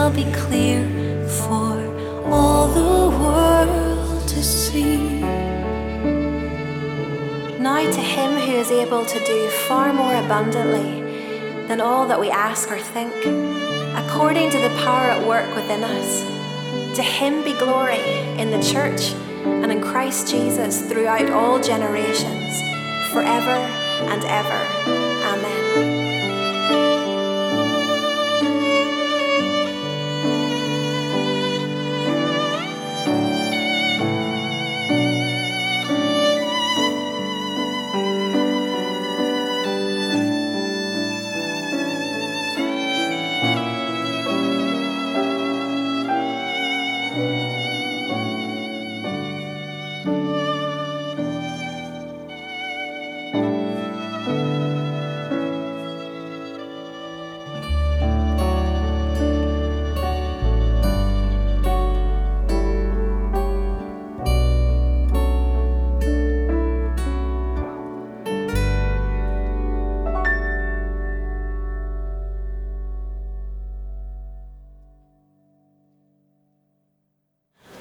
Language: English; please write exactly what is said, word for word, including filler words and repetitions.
shall be clear for all the world to see. Now to him who is able to do far more abundantly than all that we ask or think, according to the power at work within us, to him be glory in the church and in Christ Jesus throughout all generations, forever and ever. Amen.